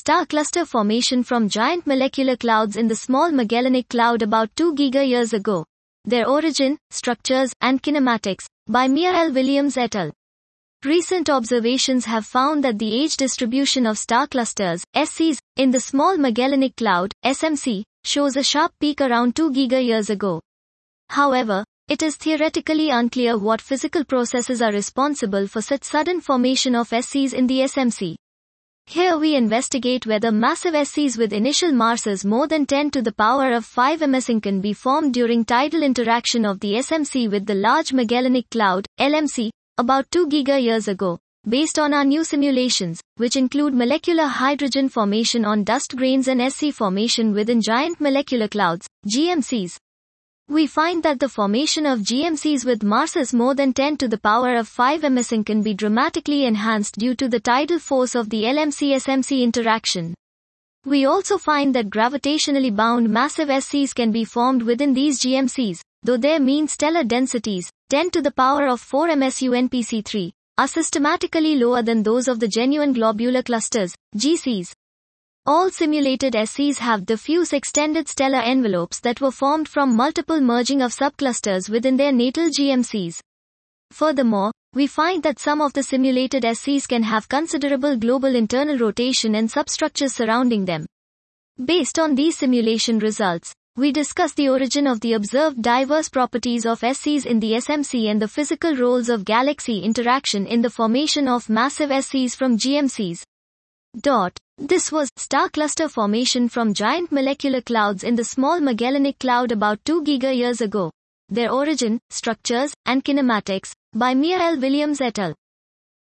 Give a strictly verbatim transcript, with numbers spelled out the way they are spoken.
star cluster formation from giant molecular clouds in the Small Magellanic Cloud about two gigayears ago. Their origin, structures, and kinematics, by Mia L. Williams et al. Recent observations have found that the age distribution of star clusters, S Cs, in the Small Magellanic Cloud, S M C, shows a sharp peak around two gigayears ago. However, it is theoretically unclear what physical processes are responsible for such sudden formation of S Cs in the S M C. Here we investigate whether massive S Cs with initial masses more than ten to the power of five meters can be formed during tidal interaction of the S M C with the Large Magellanic Cloud, L M C, about two gigayears ago, based on our new simulations, which include molecular hydrogen formation on dust grains and S C formation within giant molecular clouds, G M Cs. We find that the formation of G M Cs with masses more than ten to the power of five meters can be dramatically enhanced due to the tidal force of the L M C S M C interaction. We also find that gravitationally bound massive S Cs can be formed within these G M Cs, though their mean stellar densities, ten to the power of four meters U N P C three, are systematically lower than those of the genuine globular clusters, G Cs. All simulated S Cs have diffuse extended stellar envelopes that were formed from multiple merging of subclusters within their natal G M Cs. Furthermore, we find that some of the simulated S Cs can have considerable global internal rotation and substructures surrounding them. Based on these simulation results, we discuss the origin of the observed diverse properties of S Cs in the S M C and the physical roles of galaxy interaction in the formation of massive S Cs from G M Cs. Dot. This was star cluster formation from giant molecular clouds in the Small Magellanic Cloud about two gigayears ago. Their origin, structures, and kinematics, by Mia L. Williams et al.